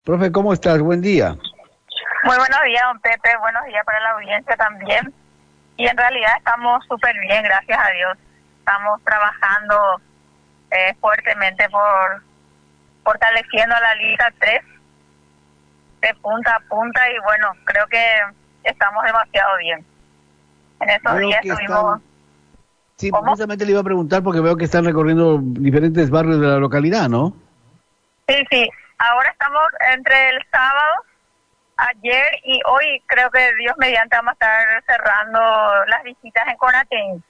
Profe, ¿cómo estás? Buen día. Muy buenos días, don Pepe. Buenos días para la audiencia también. Y en realidad estamos súper bien, gracias a Dios. Estamos trabajando fuertemente por fortaleciendo la Liga 3 de punta a punta y bueno, creo que estamos demasiado bien. En esos Veo días que estuvimos... están... Sí, ¿Cómo? justamente le iba a preguntar porque veo que están recorriendo diferentes barrios de la localidad, ¿no? Sí. Ahora estamos entre el sábado, ayer y hoy. Creo que Dios mediante vamos a estar cerrando las visitas en Conatín.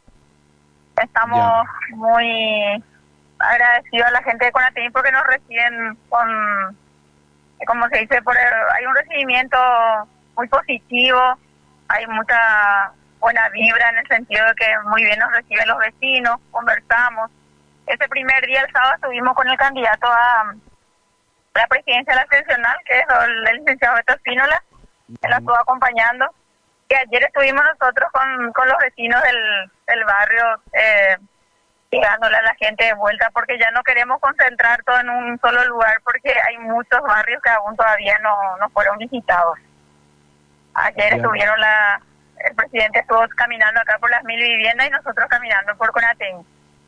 Ya. Estamos muy agradecidos a la gente de Conatín porque nos reciben con, como se dice, hay un recibimiento muy positivo, hay mucha buena vibra en el sentido de que muy bien nos reciben los vecinos, conversamos. Ese primer día, el sábado, estuvimos con el candidato a la presidencia de la seccional, que es el licenciado Beto Espínola, él la estuvo acompañando. Y ayer estuvimos nosotros con los vecinos del barrio, llegándole a la gente de vuelta, porque ya no queremos concentrar todo en un solo lugar, porque hay muchos barrios que aún todavía no fueron visitados. Ayer Ya. el presidente estuvo caminando acá por las 1000 viviendas y nosotros caminando por Conatín.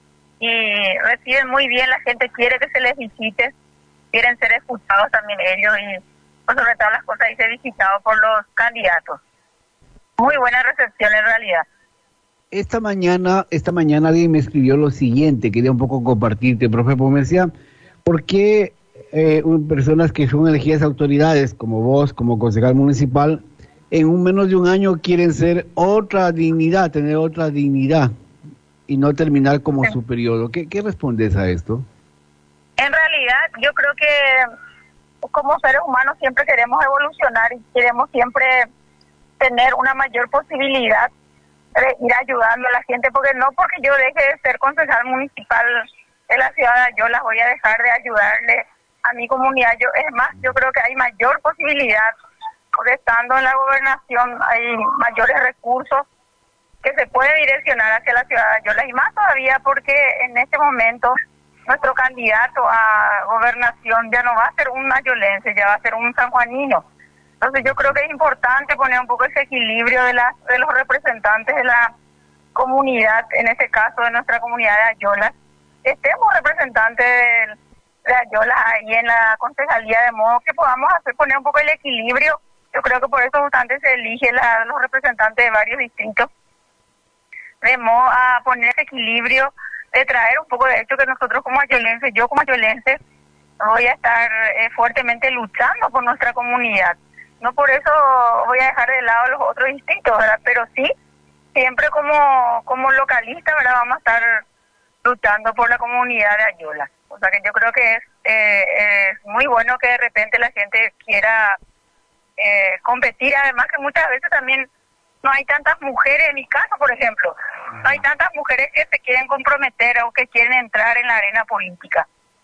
Y reciben muy bien, la gente quiere que se les visite, quieren ser escuchados también ellos y pues, sobre todas las cosas dice visitado por los candidatos. Muy buena recepción en realidad. Esta mañana alguien me escribió lo siguiente, quería un poco compartirte, profe, porque me decía, ¿por qué personas que son elegidas autoridades, como vos, como concejal municipal, en menos de un año quieren ser otra dignidad, tener otra dignidad y no terminar como Sí. su periodo? ¿Qué respondes a esto? En realidad yo creo que como seres humanos siempre queremos evolucionar y queremos siempre tener una mayor posibilidad de ir ayudando a la gente, porque no porque yo deje de ser concejal municipal de la ciudad de Ayolas voy a dejar de ayudarle a mi comunidad. Es más, yo creo que hay mayor posibilidad, porque estando en la gobernación hay mayores recursos que se puede direccionar hacia la ciudad de Ayolas, y más todavía porque en este momento nuestro candidato a gobernación ya no va a ser un ayolense, ya va a ser un sanjuanino. Entonces yo creo que es importante poner un poco ese equilibrio de los representantes de la comunidad, en este caso de nuestra comunidad de Ayolas, que estemos representantes de Ayolas ahí en la concejalía, de modo que podamos poner un poco el equilibrio. Yo creo que por eso justamente se elige los representantes de varios distritos, de modo a poner ese equilibrio, de traer un poco de hecho que nosotros como ayolenses, yo como ayolense, voy a estar fuertemente luchando por nuestra comunidad. No por eso voy a dejar de lado los otros distritos, ¿verdad? Pero sí, siempre como localista, ¿verdad? Vamos a estar luchando por la comunidad de Ayolas. O sea que yo creo que es muy bueno que de repente la gente quiera competir, además que muchas veces también no hay tantas mujeres, en mi caso por ejemplo, no hay tantas mujeres que se quieren comprometer o que quieren entrar en la arena política.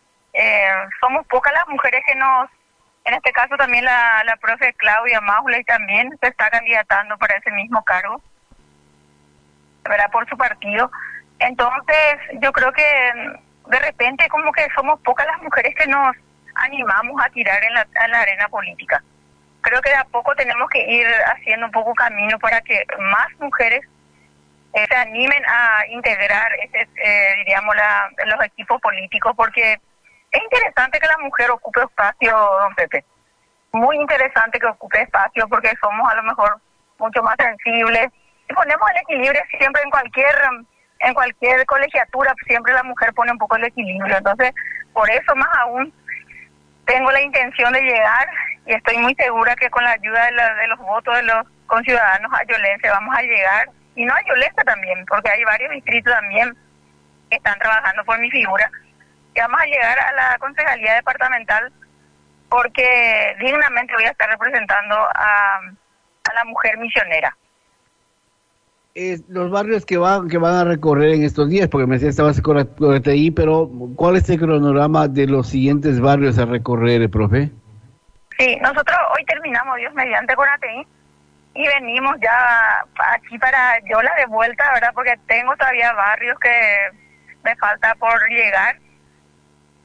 Somos pocas las mujeres que en este caso también la profe Claudia Mauley también se está candidatando para ese mismo cargo, ¿verdad? Por su partido. Entonces yo creo que de repente como que somos pocas las mujeres que nos animamos a tirar en la arena política. Creo que de a poco tenemos que ir haciendo un poco camino para que más mujeres se animen a integrar diríamos los equipos políticos, porque es interesante que la mujer ocupe espacio, don Pepe. Muy interesante que ocupe espacio porque somos a lo mejor mucho más sensibles. Y ponemos el equilibrio siempre en cualquier colegiatura, siempre la mujer pone un poco el equilibrio. Entonces, por eso más aún tengo la intención de llegar y estoy muy segura que con la ayuda de los votos de los conciudadanos ayolenses vamos a llegar, y no ayolenses también, porque hay varios distritos también que están trabajando por mi figura, y vamos a llegar a la concejalía departamental porque dignamente voy a estar representando a la mujer misionera. Los barrios que van a recorrer en estos días, porque me decía estabas correcta ahí, pero ¿cuál es el cronograma de los siguientes barrios a recorrer, profe? Sí, nosotros hoy terminamos, Dios mediante, Conatín, y venimos ya aquí para Yola de vuelta, ¿verdad? Porque tengo todavía barrios que me falta por llegar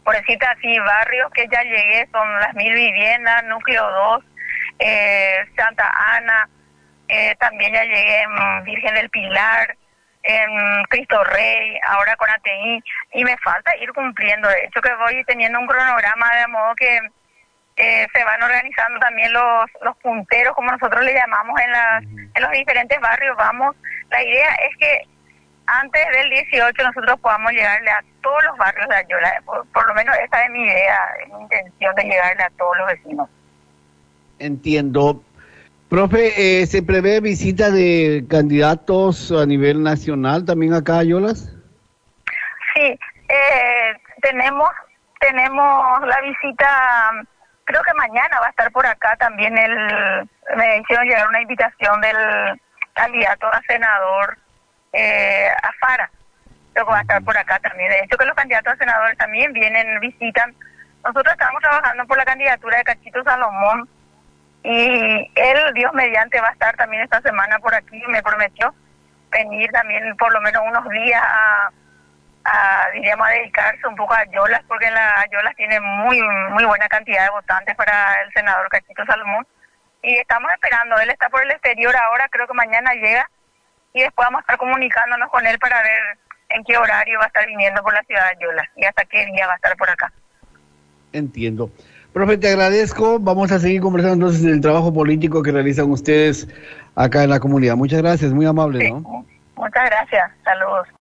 por decirte así, barrios que ya llegué son las 1000 Viviendas, Núcleo 2, Santa Ana, también ya llegué en Virgen del Pilar, en Cristo Rey, ahora con ATI, y me falta ir cumpliendo. De hecho que voy teniendo un cronograma de modo que se van organizando también los punteros, como nosotros le llamamos en los diferentes barrios. La idea es que antes del 18 nosotros podamos llegarle a todos los barrios de Ayola. Por lo menos esa es mi idea, es mi intención de llegarle a todos los vecinos. Entiendo. Profe, ¿se prevé visita de candidatos a nivel nacional también acá a Ayolas? Sí, tenemos la visita, creo que mañana va a estar por acá también me hicieron llegar una invitación del candidato a senador Afara, creo que va a estar por acá también. De hecho que los candidatos a senadores también visitan. Nosotros estamos trabajando por la candidatura de Cachito Salomón, y él, Dios mediante, va a estar también esta semana por aquí. Me prometió venir también por lo menos unos días diríamos, a dedicarse un poco a Ayolas, porque la Ayolas tiene muy muy buena cantidad de votantes para el senador Cachito Salomón, y estamos esperando. Él está por el exterior ahora, creo que mañana llega, y después vamos a estar comunicándonos con él para ver en qué horario va a estar viniendo por la ciudad de Ayolas y hasta qué día va a estar por acá. Entiendo. Profe, te agradezco. Vamos a seguir conversando entonces del trabajo político que realizan ustedes acá en la comunidad. Muchas gracias, muy amable, sí, ¿no? Muchas gracias. Saludos.